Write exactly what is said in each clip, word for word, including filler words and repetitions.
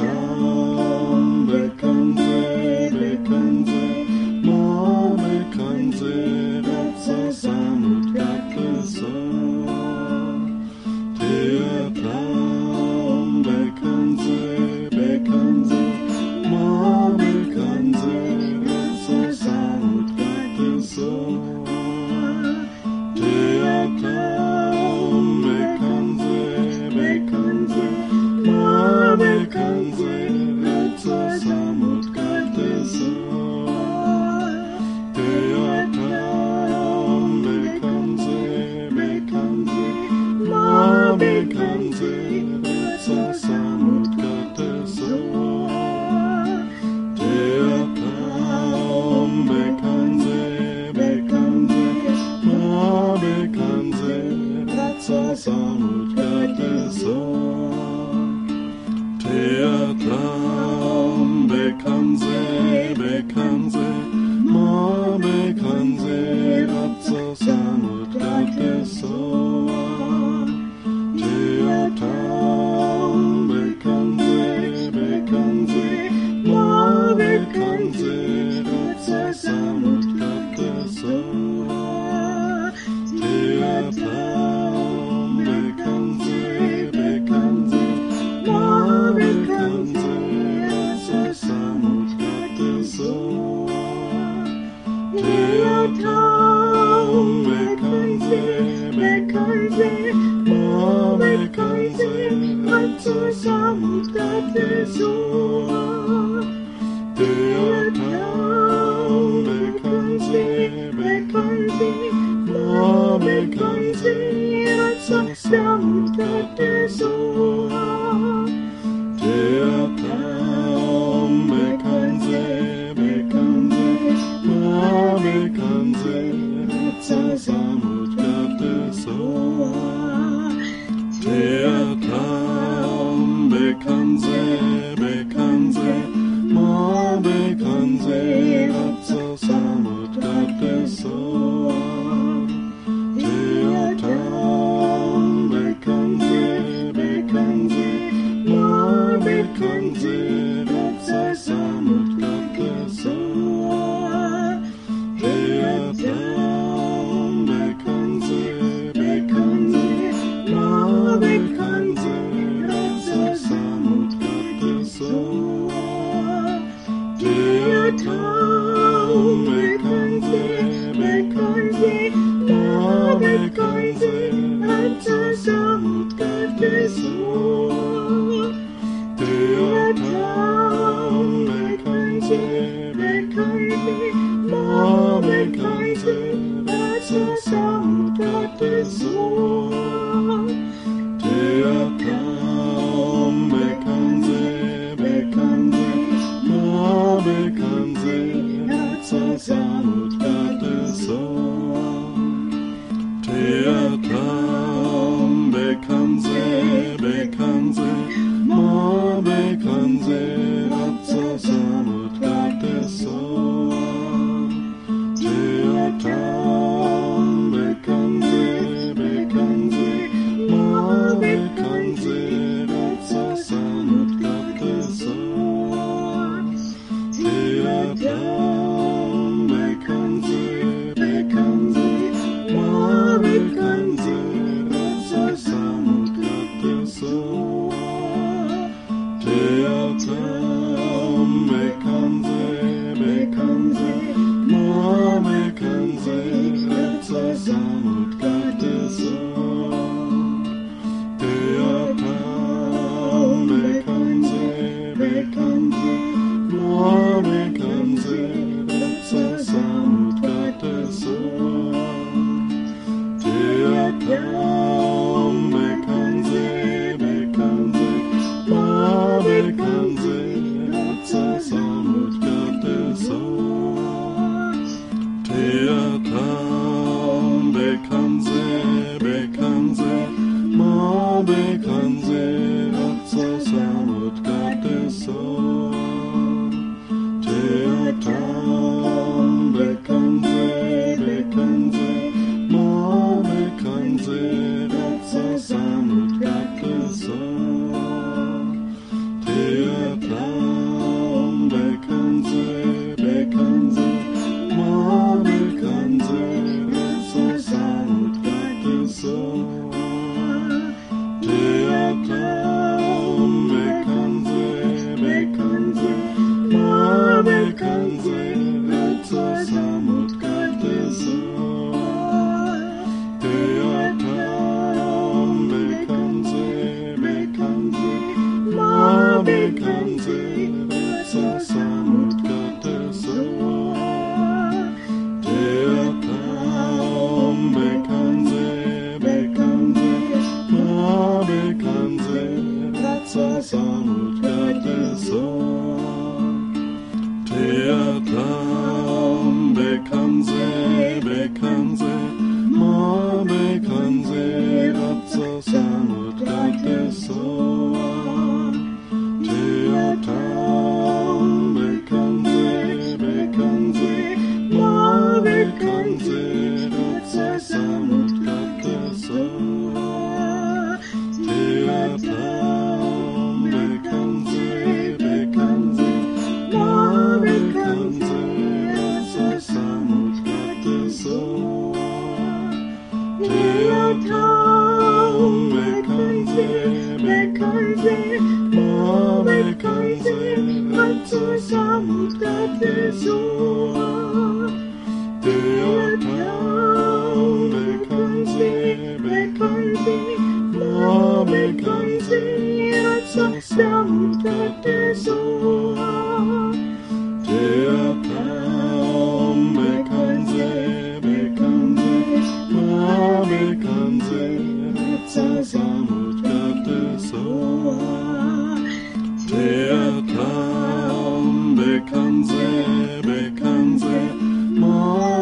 Dear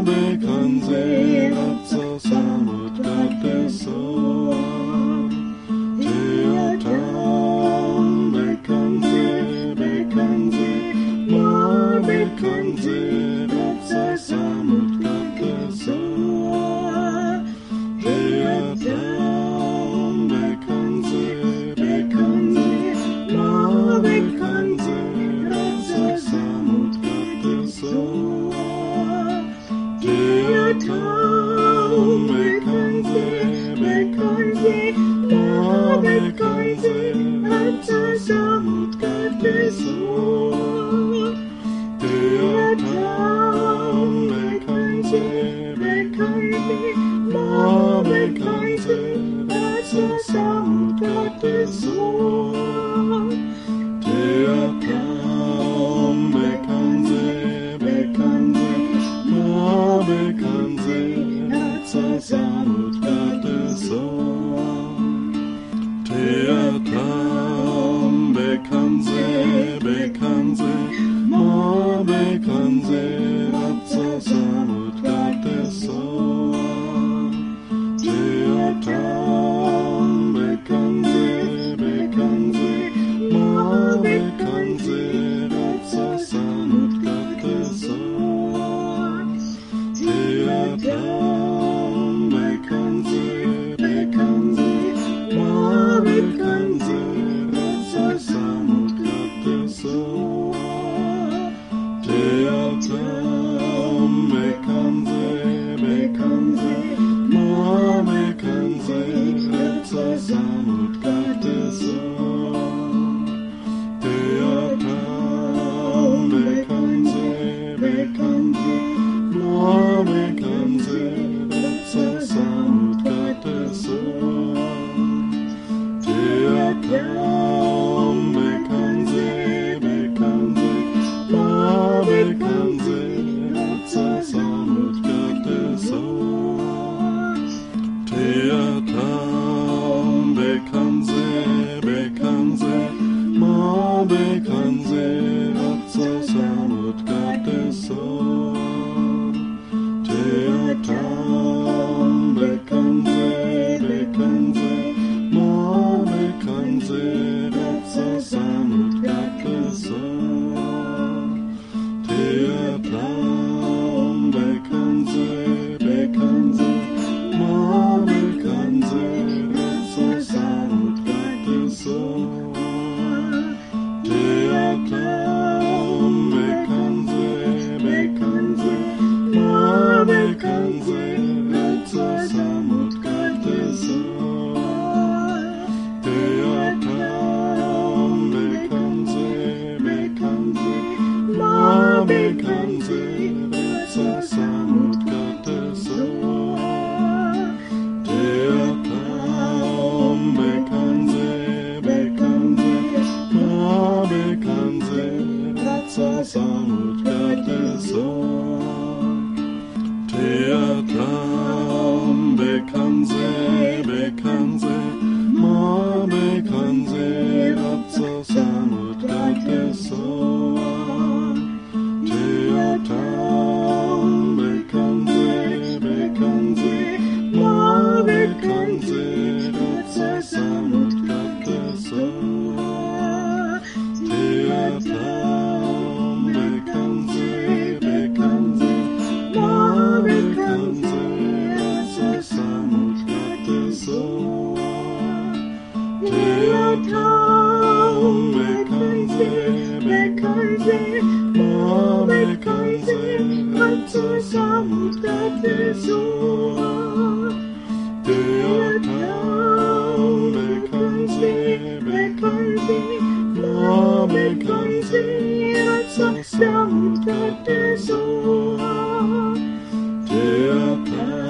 담백한새 앞서서 못 같았어 제야 담백한새 백한새 담백한새 앞서서 못 같았어 제야 담백한새 백한새 담백한새 앞서서 못 같았어 담백한새 백한새 담백한새 앞서서 못 같았어 담백한새 백한새 담백한새 앞서서 못 같았어 담백한새 백한새 담백한새 앞서서 못 같았어 대야 담백한새 백한새 담백한새 앞서서 못 같았어 대야 담백한새 백한새 담백한새 앞서서 못 같았어 대야 담백한새 백한새 담백한새 앞서서 못 같았어 대야 담백한새 백한새 담백한새 앞서서 못 같았어 대야 담백한새 백한새 담백한새 앞서서 못 같았어 대야 담백한새 백한새 담백한새 앞서서 못 같았어 대야 담백한새 백한새 담백한새 앞서서 못 같았어 대야 담백한새 백한새 담백한새 앞서서 못 같았어 대야 담백한새 백한새 담백한새 앞서서 못 같았어 대야 담백한새 백한새 담백한새 앞서서 못 같았어 대야 담백한새 백한새 담백한새 앞서서 못 같았어 대야 담백한새 백한새 담백한새 앞서서 못 같았어 대야 담백한새 백한새 담백한새 앞서서 못 같았어 대야 담백한새 백한새 담백한새 앞서서 못 같았어 대야 담백한새 백한새 담백한새 앞서서 못 같았어 대야 담백한새 백한새 담백한새 앞서서 못 같았어 대야 담백한새 백한새 담백한새 앞서서 못 같았어 대야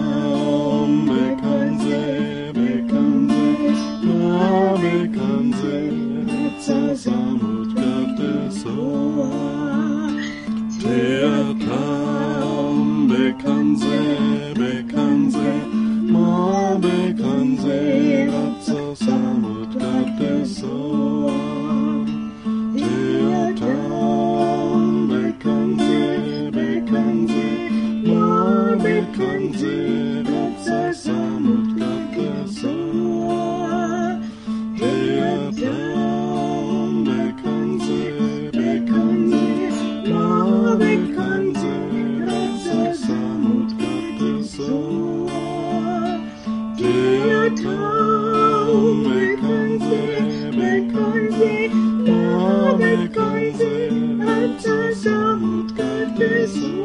담백한새 백한새 담백한새 앞서서 못 같았어 대야 담백한새 백한새 담백한새 담백한 새 사뭇 같아서 대야 담백한 새 백한 새 담백한 새 사뭇 같아서 대야 담백한 새 백한 새 담백한 새 사뭇 같아서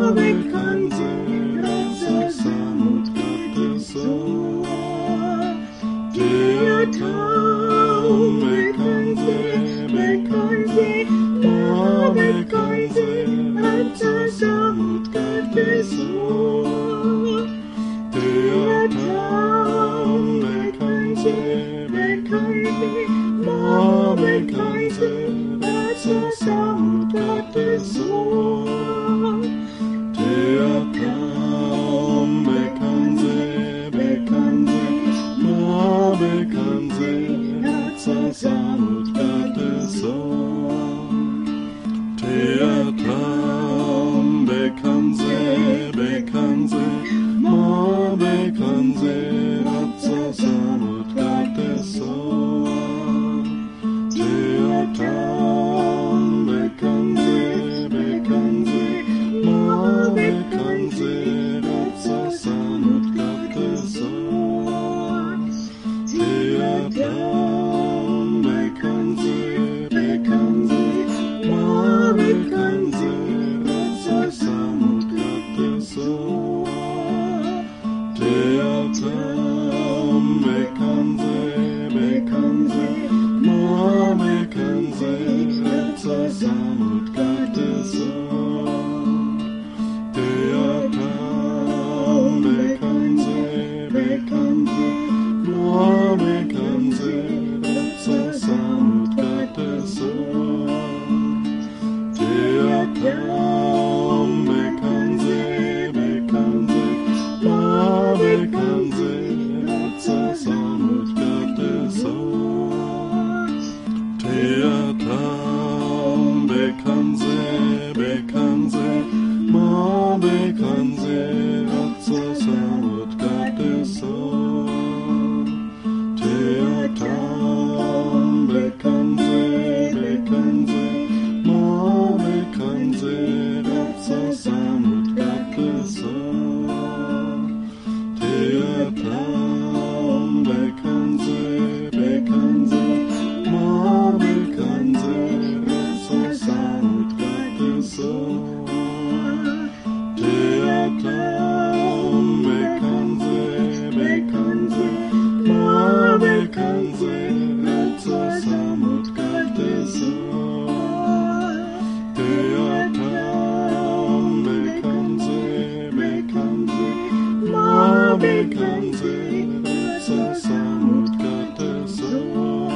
bekannte, rasa samut katesua. Der Traum bekannte, bekannte, ma bekannte, rasa samut katesua. Der Traum bekannte, bekannte, ma bekannte, rasa samut katesua. Der Traum bekannte, bekannte, ma bekannte, rasa samut katesua. Der Traum bekannte, bekannte, ma bekannte, rasa samut katesua. Der Traum bekannte, bekannte, ma bekannte, rasa samut katesua. Der Traum bekannte, bekannte, ma bekannte, rasa samut katesua. Der Traum bekannte, bekannte, ma bekannte, rasa samut katesua. Der Traum bekannte, bekannte, ma bekannte, rasa samut katesua. Der Traum bekannte, bekannte, ma bekannte, rasa samut katesua. Der Traum bekannte, bekannte, ma bekannte, rasa samut katesua. Der Traum bekannte, bekannte, ma bekannte, rasa samut katesua. Der Traum bekannte, bekannte, ma bekannte, rasa samut katesua. Der Traum bekannte, bekannte, ma bekannte, rasa samut katesua. Der Traum bekannte, bekannte, ma bekannte, rasa samut katesua.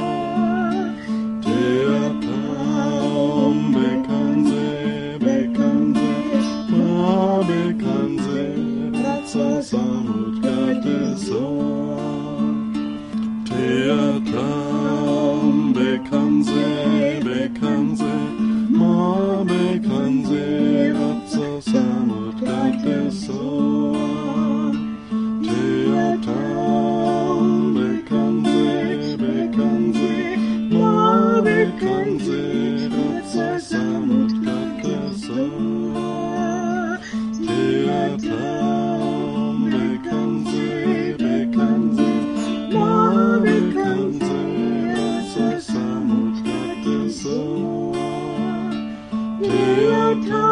Der Traum bekannte, bekannte, ma bekannte, rasa samut katesua. Der Traum bekannte, bekannte, ma bekannte, rasa samut katesua. Der Traum bekannte, bekannte, ma bekannte, rasa samut katesua. Der Traum bekannte, bekannte, ma bekannte, rasa samut katesua. Der Traum